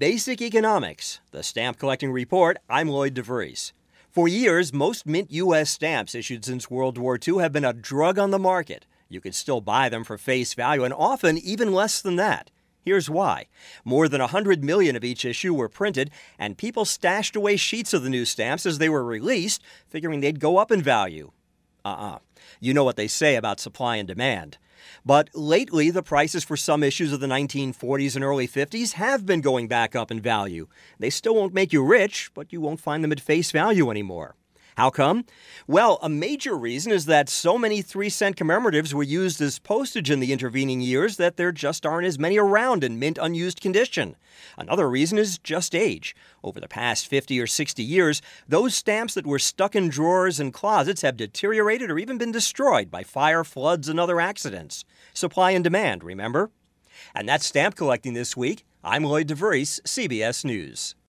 Basic Economics, the Stamp Collecting Report. I'm Lloyd DeVries. For years, most mint U.S. stamps issued since World War II have been a drug on the market. You can still buy them for face value, and often even less than that. Here's why. More than 100 million of each issue were printed, and people stashed away sheets of the new stamps as they were released, figuring they'd go up in value. You know what they say about supply and demand. But lately, the prices for some issues of the 1940s and early 50s have been going back up in value. They still won't make you rich, but you won't find them at face value anymore. How come? Well, a major reason is that so many 3-cent commemoratives were used as postage in the intervening years that there just aren't as many around in mint unused condition. Another reason is just age. Over the past 50 or 60 years, those stamps that were stuck in drawers and closets have deteriorated or even been destroyed by fire, floods, and other accidents. Supply and demand, remember? And that's Stamp Collecting this week. I'm Lloyd DeVries, CBS News.